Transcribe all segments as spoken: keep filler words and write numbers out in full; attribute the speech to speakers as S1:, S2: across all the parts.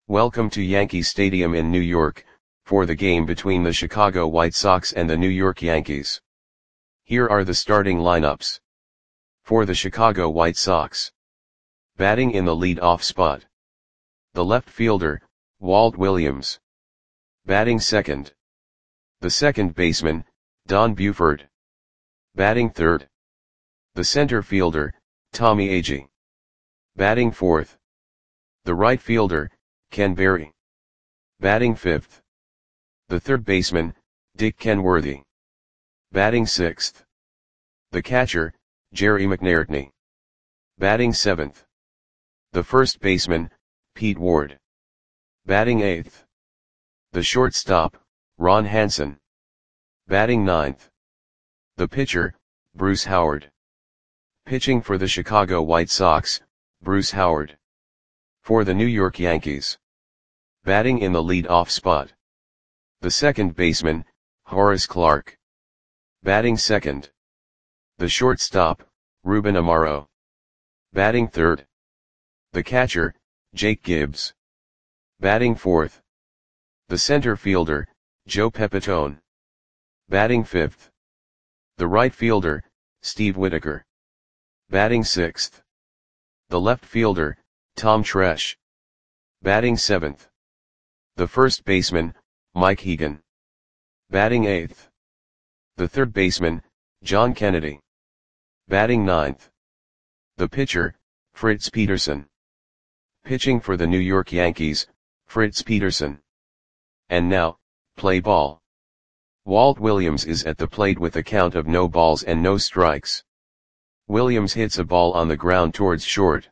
S1: Welcome to Yankee Stadium in New York, for the game between the Chicago White Sox and the New York Yankees. Here are the starting lineups. For the Chicago White Sox. Batting in the lead-off spot. The left fielder, Walt Williams. Batting second. The second baseman, Don Buford. Batting third. The center fielder, Tommy Agee. Batting fourth. The right fielder, Ken Berry. Batting fifth. The third baseman, Dick Kenworthy. Batting sixth. The catcher, Jerry McNairtney. Batting seventh. The first baseman, Pete Ward. Batting eighth. The shortstop, Ron Hansen. Batting ninth. The pitcher, Bruce Howard. Pitching for the Chicago White Sox, Bruce Howard. For the New York Yankees. Batting in the lead-off spot. The second baseman, Horace Clarke. Batting second. The shortstop, Ruben Amaro. Batting third. The catcher, Jake Gibbs. Batting fourth. The center fielder, Joe Pepitone. Batting fifth. The right fielder, Steve Whitaker. Batting sixth. The left fielder, Tom Tresh. Batting seventh. The first baseman, Mike Hegan. Batting eighth. The third baseman, John Kennedy. Batting ninth. The pitcher, Fritz Peterson. Pitching for the New York Yankees, Fritz Peterson. And now, play ball. Walt Williams is at the plate with a count of no balls and no strikes. Williams hits a ball on the ground towards short.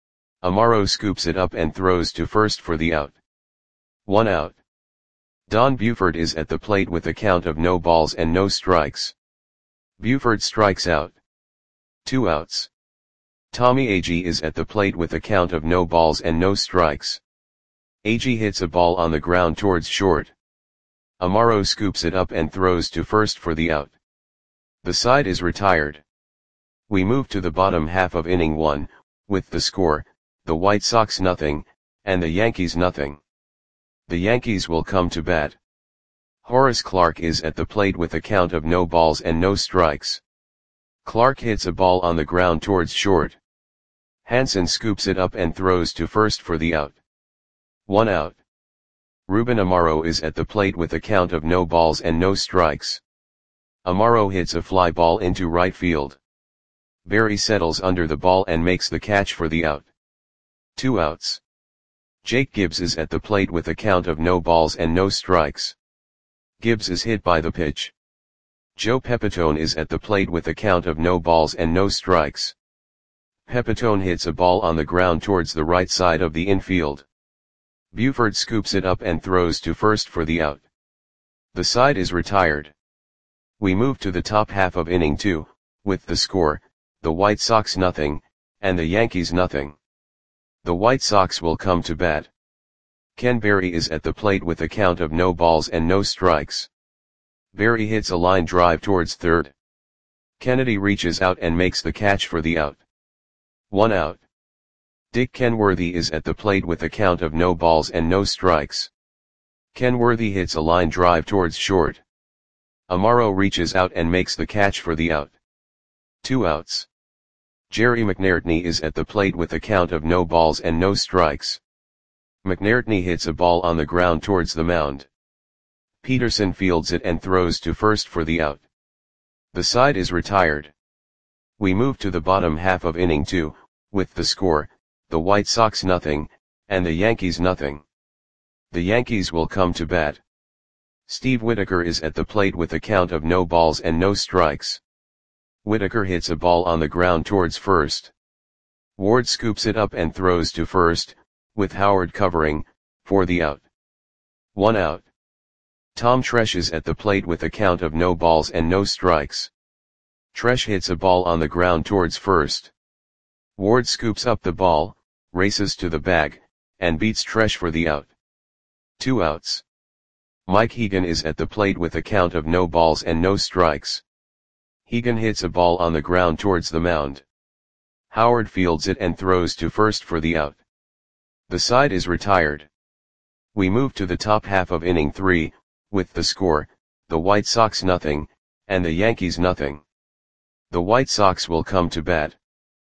S1: Amaro scoops it up and throws to first for the out. One out. Don Buford is at the plate with a count of no balls and no strikes. Buford strikes out. Two outs. Tommy Agee is at the plate with a count of no balls and no strikes. Agee hits a ball on the ground towards short. Amaro scoops it up and throws to first for the out. The side is retired. We move to the bottom half of inning one, with the score, the White Sox nothing, and the Yankees nothing. The Yankees will come to bat. Horace Clarke is at the plate with a count of no balls and no strikes. Clarke hits a ball on the ground towards short. Hansen scoops it up and throws to first for the out. One out. Ruben Amaro is at the plate with a count of no balls and no strikes. Amaro hits a fly ball into right field. Berry settles under the ball and makes the catch for the out. Two outs. Jake Gibbs is at the plate with a count of no balls and no strikes. Gibbs is hit by the pitch. Joe Pepitone is at the plate with a count of no balls and no strikes. Pepitone hits a ball on the ground towards the right side of the infield. Buford scoops it up and throws to first for the out. The side is retired. We move to the top half of inning two, with the score, the White Sox nothing, and the Yankees nothing. The White Sox will come to bat. Ken Berry is at the plate with a count of no balls and no strikes. Berry hits a line drive towards third. Kennedy reaches out and makes the catch for the out. One out. Dick Kenworthy is at the plate with a count of no balls and no strikes. Kenworthy hits a line drive towards short. Amaro reaches out and makes the catch for the out. Two outs. Jerry McNairtney is at the plate with a count of no balls and no strikes. McNairtney hits a ball on the ground towards the mound. Peterson fields it and throws to first for the out. The side is retired. We move to the bottom half of inning two, with the score, the White Sox nothing, and the Yankees nothing. The Yankees will come to bat. Steve Whitaker is at the plate with a count of no balls and no strikes. Whitaker hits a ball on the ground towards first. Ward scoops it up and throws to first, with Howard covering, for the out. One out. Tom Tresh is at the plate with a count of no balls and no strikes. Tresh hits a ball on the ground towards first. Ward scoops up the ball, races to the bag, and beats Tresh for the out. Two outs. Mike Hegan is at the plate with a count of no balls and no strikes. Hegan hits a ball on the ground towards the mound. Howard fields it and throws to first for the out. The side is retired. We move to the top half of inning three, with the score, the White Sox nothing, and the Yankees nothing. The White Sox will come to bat.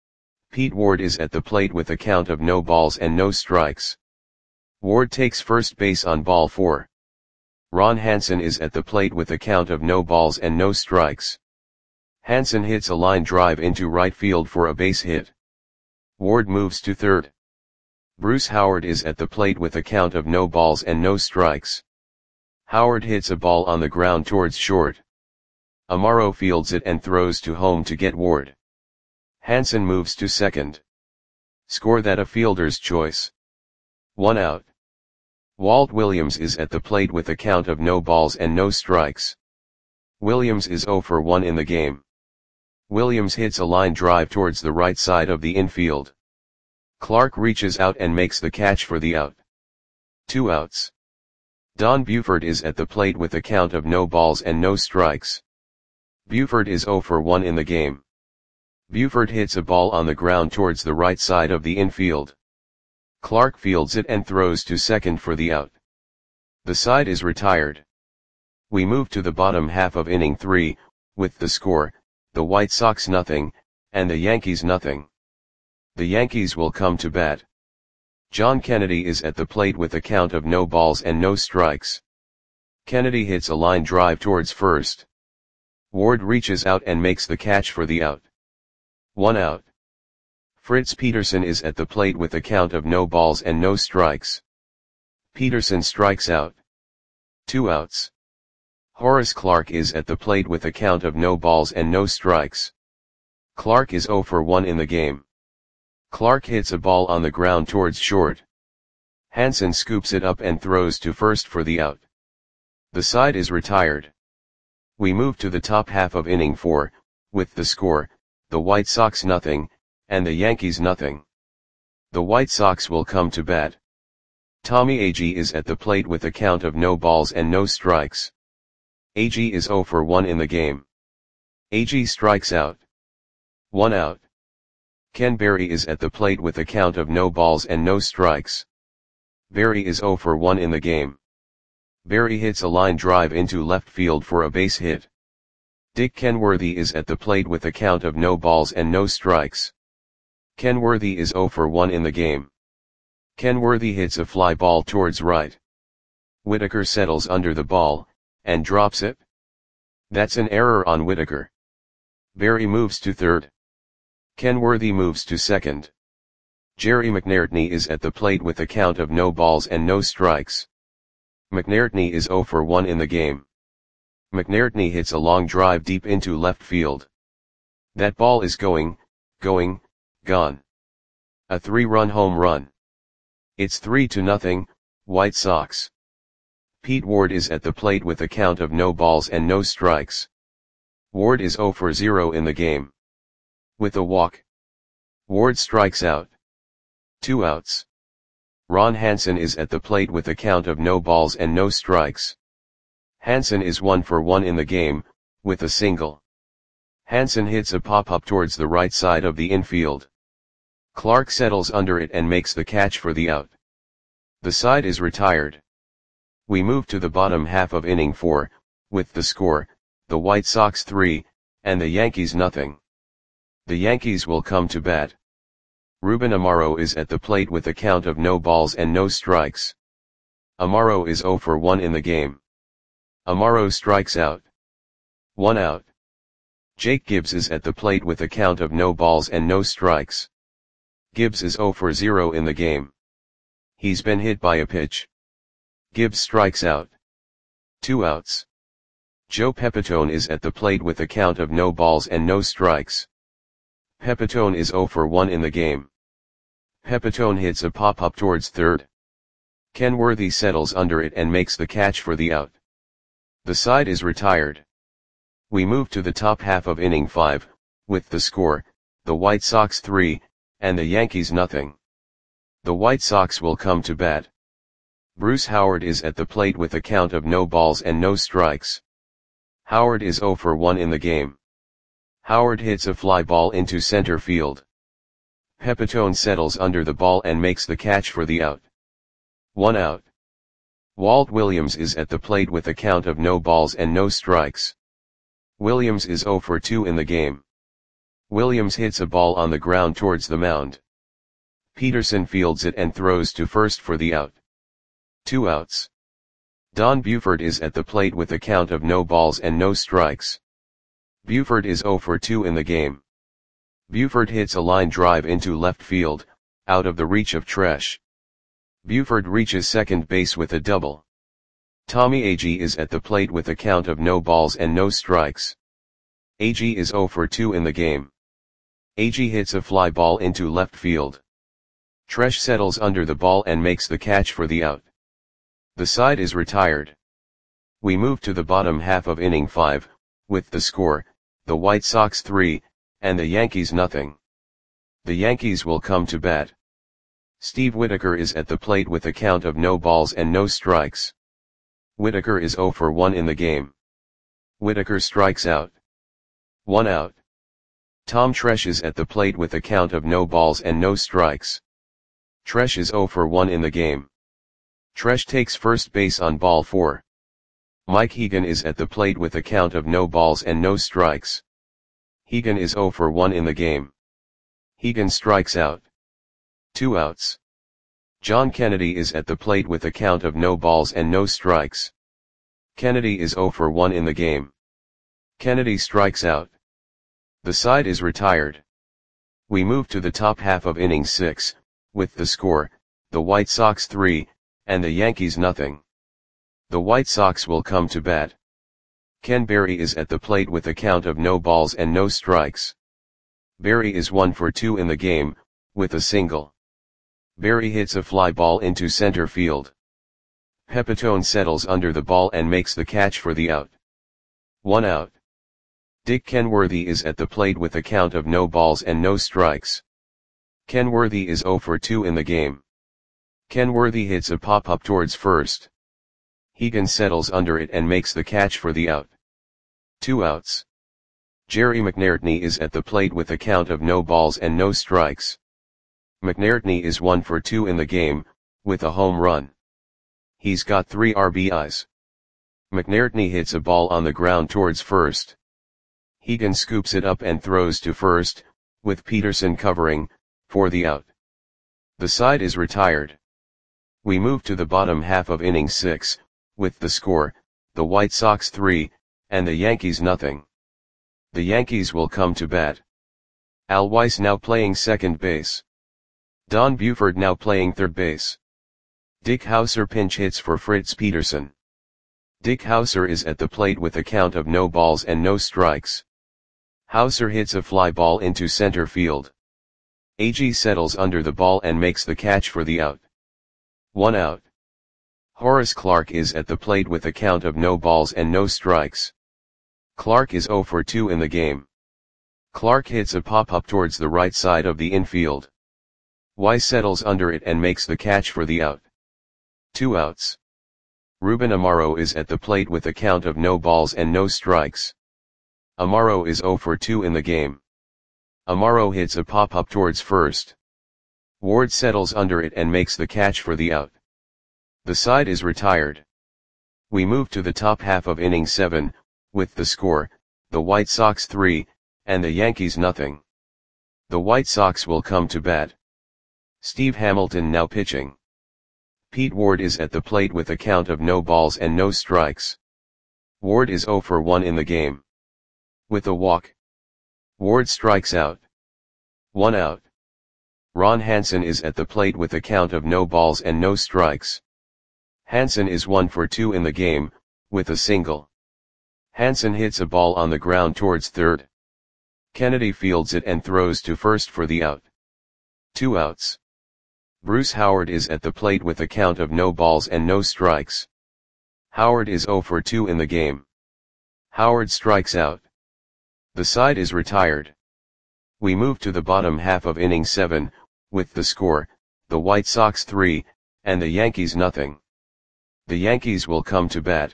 S1: Pete Ward is at the plate with a count of no balls and no strikes. Ward takes first base on ball four. Ron Hansen is at the plate with a count of no balls and no strikes. Hansen hits a line drive into right field for a base hit. Ward moves to third. Bruce Howard is at the plate with a count of no balls and no strikes. Howard hits a ball on the ground towards short. Amaro fields it and throws to home to get Ward. Hansen moves to second. Score that a fielder's choice. One out. Walt Williams is at the plate with a count of no balls and no strikes. Williams is oh for one in the game. Williams hits a line drive towards the right side of the infield. Clark reaches out and makes the catch for the out. Two outs. Don Buford is at the plate with a count of no balls and no strikes. Buford is oh for one in the game. Buford hits a ball on the ground towards the right side of the infield. Clark fields it and throws to second for the out. The side is retired. We move to the bottom half of inning three, with the score, the White Sox nothing, and the Yankees nothing. The Yankees will come to bat. John Kennedy is at the plate with a count of no balls and no strikes. Kennedy hits a line drive towards first. Ward reaches out and makes the catch for the out. One out. Fritz Peterson is at the plate with a count of no balls and no strikes. Peterson strikes out. Two outs. Horace Clarke is at the plate with a count of no balls and no strikes. Clarke is oh for one in the game. Clarke hits a ball on the ground towards short. Hansen scoops it up and throws to first for the out. The side is retired. We move to the top half of inning four, with the score, the White Sox nothing, and the Yankees nothing. The White Sox will come to bat. Tommy Agee is at the plate with a count of no balls and no strikes. Agee is oh for one in the game. Agee strikes out. One out. Ken Berry is at the plate with a count of no balls and no strikes. Berry is oh for one in the game. Berry hits a line drive into left field for a base hit. Dick Kenworthy is at the plate with a count of no balls and no strikes. Kenworthy is oh for one in the game. Kenworthy hits a fly ball towards right. Whitaker settles under the ball, and drops it. That's an error on Whitaker. Berry moves to third. Kenworthy moves to second. Jerry McNairtney is at the plate with a count of no balls and no strikes. McNairtney is oh for one in the game. McNairtney hits a long drive deep into left field. That ball is going, going, gone. A three-run home run. It's three to nothing, White Sox. Pete Ward is at the plate with a count of no balls and no strikes. Ward is oh for zero in the game. With a walk. Ward strikes out. Two outs. Ron Hansen is at the plate with a count of no balls and no strikes. Hansen is one for one in the game, with a single. Hansen hits a pop-up towards the right side of the infield. Clark settles under it and makes the catch for the out. The side is retired. We move to the bottom half of inning four, with the score, the White Sox three, and the Yankees nothing. The Yankees will come to bat. Ruben Amaro is at the plate with a count of no balls and no strikes. Amaro is oh for one in the game. Amaro strikes out. One out. Jake Gibbs is at the plate with a count of no balls and no strikes. Gibbs is oh for zero in the game. He's been hit by a pitch. Gibbs strikes out. Two outs. Joe Pepitone is at the plate with a count of no balls and no strikes. Pepitone is oh for one in the game. Pepitone hits a pop-up towards third. Kenworthy settles under it and makes the catch for the out. The side is retired. We move to the top half of inning five, with the score, the White Sox three, and the Yankees nothing. The White Sox will come to bat. Bruce Howard is at the plate with a count of no balls and no strikes. Howard is oh for one in the game. Howard hits a fly ball into center field. Pepitone settles under the ball and makes the catch for the out. One out. Walt Williams is at the plate with a count of no balls and no strikes. Williams is zero for two in the game. Williams hits a ball on the ground towards the mound. Peterson fields it and throws to first for the out. Two outs. Don Buford is at the plate with a count of no balls and no strikes. Buford is zero for two in the game. Buford hits a line drive into left field, out of the reach of Tresh. Buford reaches second base with a double. Tommy Agee is at the plate with a count of no balls and no strikes. Agee is zero for two in the game. Agee hits a fly ball into left field. Tresh settles under the ball and makes the catch for the out. The side is retired. We move to the bottom half of inning five, with the score, the White Sox three, and the Yankees nothing. The Yankees will come to bat. Steve Whitaker is at the plate with a count of no balls and no strikes. Whitaker is zero for one in the game. Whitaker strikes out. One out. Tom Tresh is at the plate with a count of no balls and no strikes. Tresh is zero for one in the game. Tresh takes first base on ball four. Mike Hegan is at the plate with a count of no balls and no strikes. Hegan is zero for one in the game. Hegan strikes out. Two outs. John Kennedy is at the plate with a count of no balls and no strikes. Kennedy is zero for one in the game. Kennedy strikes out. The side is retired. We move to the top half of inning six, with the score, the White Sox three, and the Yankees nothing. The White Sox will come to bat. Ken Berry is at the plate with a count of no balls and no strikes. Berry is one for two in the game, with a single. Berry hits a fly ball into center field. Pepitone settles under the ball and makes the catch for the out. One out. Dick Kenworthy is at the plate with a count of no balls and no strikes. Kenworthy is zero for two in the game. Kenworthy hits a pop-up towards first. Hegan settles under it and makes the catch for the out. Two outs. Jerry McNairtney is at the plate with a count of no balls and no strikes. McNairtney is one for two in the game, with a home run. He's got three R B Is. McNairtney hits a ball on the ground towards first. Hegan scoops it up and throws to first, with Peterson covering, for the out. The side is retired. We move to the bottom half of inning six, with the score, the White Sox three, and the Yankees nothing. The Yankees will come to bat. Al Weiss now playing second base. Don Buford now playing third base. Dick Hauser pinch hits for Fritz Peterson. Dick Hauser is at the plate with a count of no balls and no strikes. Hauser hits a fly ball into center field. Agee settles under the ball and makes the catch for the out. One out. Horace Clarke is at the plate with a count of no balls and no strikes. Clarke is zero for two in the game. Clarke hits a pop-up towards the right side of the infield. Weiss settles under it and makes the catch for the out. Two outs. Ruben Amaro is at the plate with a count of no balls and no strikes. Amaro is zero for two in the game. Amaro hits a pop-up towards first. Ward settles under it and makes the catch for the out. The side is retired. We move to the top half of inning seven, with the score, the White Sox three, and the Yankees nothing. The White Sox will come to bat. Steve Hamilton now pitching. Pete Ward is at the plate with a count of no balls and no strikes. Ward is zero for one in the game. With a walk. Ward strikes out. One out. Ron Hansen is at the plate with a count of no balls and no strikes. Hansen is one for two in the game, with a single. Hansen hits a ball on the ground towards third. Kennedy fields it and throws to first for the out. Two outs. Bruce Howard is at the plate with a count of no balls and no strikes. Howard is zero for two in the game. Howard strikes out. The side is retired. We move to the bottom half of inning seven, with the score, the White Sox three, and the Yankees nothing. The Yankees will come to bat.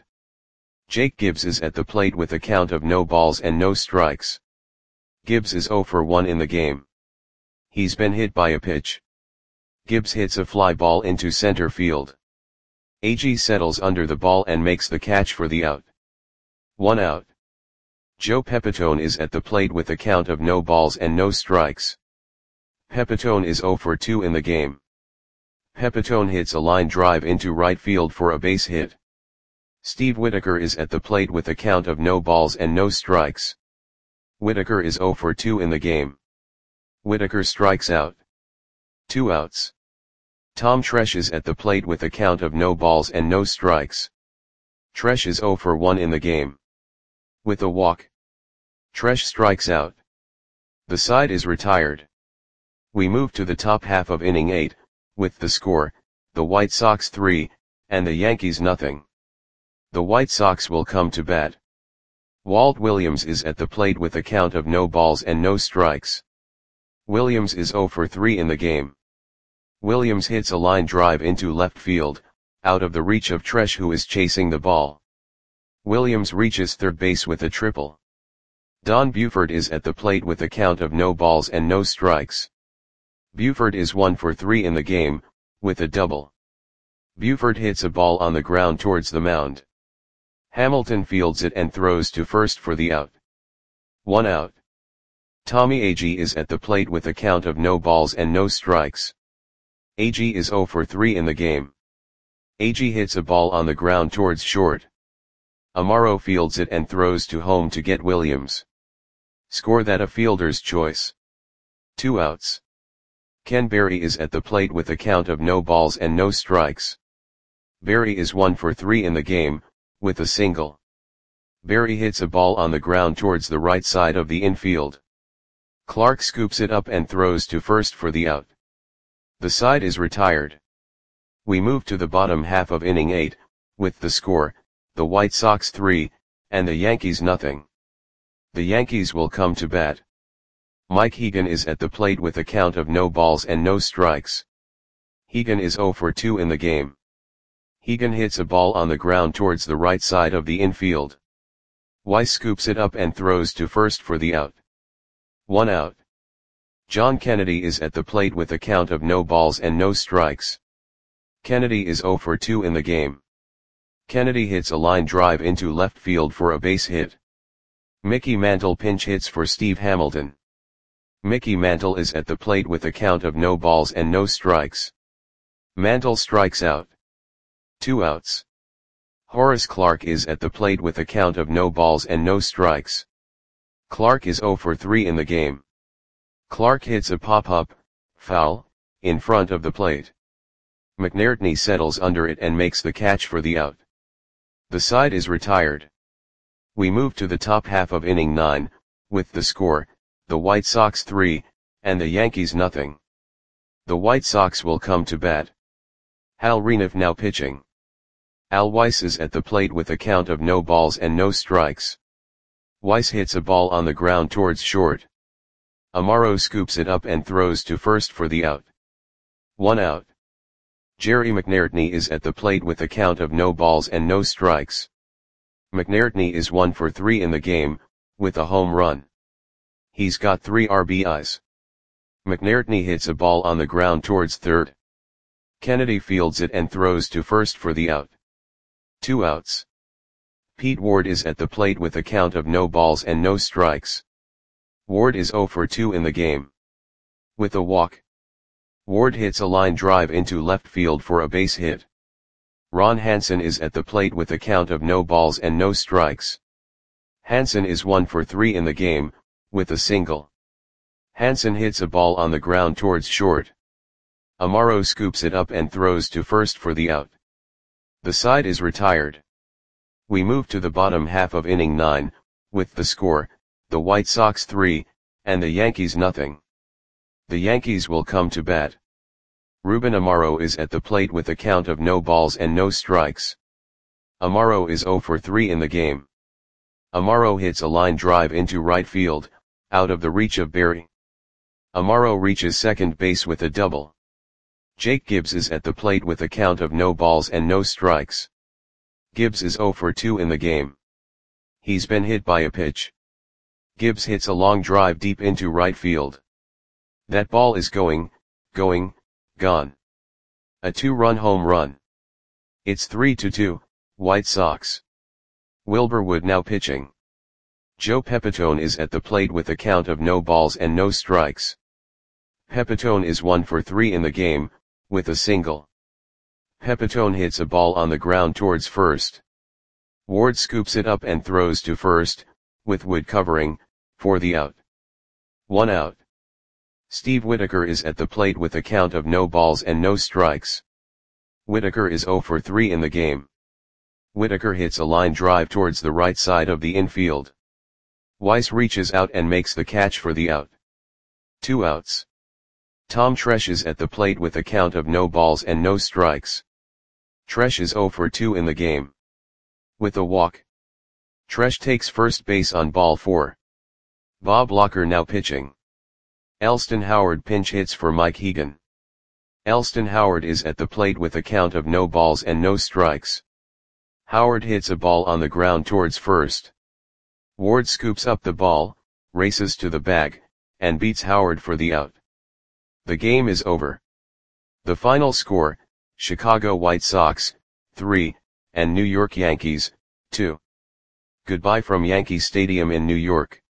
S1: Jake Gibbs is at the plate with a count of no balls and no strikes. Gibbs is zero for one in the game. He's been hit by a pitch. Gibbs hits a fly ball into center field. Agee settles under the ball and makes the catch for the out. One out. Joe Pepitone is at the plate with a count of no balls and no strikes. Pepitone is zero for two in the game. Pepitone hits a line drive into right field for a base hit. Steve Whitaker is at the plate with a count of no balls and no strikes. Whitaker is zero for two in the game. Whitaker strikes out. Two outs. Tom Tresh is at the plate with a count of no balls and no strikes. Tresh is zero for one in the game. With a walk, Tresh strikes out. The side is retired. We move to the top half of inning eight, with the score, the White Sox three, and the Yankees nothing. The White Sox will come to bat. Walt Williams is at the plate with a count of no balls and no strikes. Williams is zero for three in the game. Williams hits a line drive into left field, out of the reach of Tresh, who is chasing the ball. Williams reaches third base with a triple. Don Buford is at the plate with a count of no balls and no strikes. Buford is one for three in the game, with a double. Buford hits a ball on the ground towards the mound. Hamilton fields it and throws to first for the out. One out. Tommy Agee is at the plate with a count of no balls and no strikes. Agee is zero for three in the game. Agee hits a ball on the ground towards short. Amaro fields it and throws to home to get Williams. Score that a fielder's choice. Two outs. Ken Berry is at the plate with a count of no balls and no strikes. Berry is one for three in the game, with a single. Berry hits a ball on the ground towards the right side of the infield. Clark scoops it up and throws to first for the out. The side is retired. We move to the bottom half of inning eight, with the score, the White Sox three, and the Yankees nothing. The Yankees will come to bat. Mike Hegan is at the plate with a count of no balls and no strikes. Hegan is zero for two in the game. Hegan hits a ball on the ground towards the right side of the infield. Weiss scoops it up and throws to first for the out. One out. John Kennedy is at the plate with a count of no balls and no strikes. Kennedy is zero for two in the game. Kennedy hits a line drive into left field for a base hit. Mickey Mantle pinch hits for Steve Hamilton. Mickey Mantle is at the plate with a count of no balls and no strikes. Mantle strikes out. Two outs. Horace Clarke is at the plate with a count of no balls and no strikes. Clarke is zero for three in the game. Clarke hits a pop-up, foul, in front of the plate. McNairtney settles under it and makes the catch for the out. The side is retired. We move to the top half of inning nine, with the score, the White Sox three, and the Yankees nothing. The White Sox will come to bat. Hal Reniff now pitching. Al Weiss is at the plate with a count of no balls and no strikes. Weiss hits a ball on the ground towards short. Amaro scoops it up and throws to first for the out. One out. Jerry McNairtney is at the plate with a count of no balls and no strikes. McNairtney is one for three in the game, with a home run. He's got three R B Is. McNairtney hits a ball on the ground towards third. Kennedy fields it and throws to first for the out. Two outs. Pete Ward is at the plate with a count of no balls and no strikes. Ward is zero for two in the game. With a walk, Ward hits a line drive into left field for a base hit. Ron Hansen is at the plate with a count of no balls and no strikes. Hansen is one for three in the game, with a single. Hansen hits a ball on the ground towards short. Amaro scoops it up and throws to first for the out. The side is retired. We move to the bottom half of inning nine, with the score, the White Sox three, and the Yankees nothing. The Yankees will come to bat. Ruben Amaro is at the plate with a count of no balls and no strikes. Amaro is zero for three in the game. Amaro hits a line drive into right field, out of the reach of Berry. Amaro reaches second base with a double. Jake Gibbs is at the plate with a count of no balls and no strikes. Gibbs is zero for two in the game. He's been hit by a pitch. Gibbs hits a long drive deep into right field. That ball is going, going, gone. A two-run home run. It's three to two, White Sox. Wilbur Wood now pitching. Joe Pepitone is at the plate with a count of no balls and no strikes. Pepitone is one for three in the game, with a single. Pepitone hits a ball on the ground towards first. Ward scoops it up and throws to first, with Wood covering, for the out. One out. Steve Whitaker is at the plate with a count of no balls and no strikes. Whitaker is zero for three in the game. Whitaker hits a line drive towards the right side of the infield. Weiss reaches out and makes the catch for the out. Two outs. Tom Tresh is at the plate with a count of no balls and no strikes. Tresh is zero for two in the game. With a walk. Tresh takes first base on ball four. Bob Locker now pitching. Elston Howard pinch hits for Mike Hegan. Elston Howard is at the plate with a count of no balls and no strikes. Howard hits a ball on the ground towards first. Ward scoops up the ball, races to the bag, and beats Howard for the out. The game is over. The final score, Chicago White Sox, three, and New York Yankees, two. Goodbye from Yankee Stadium in New York.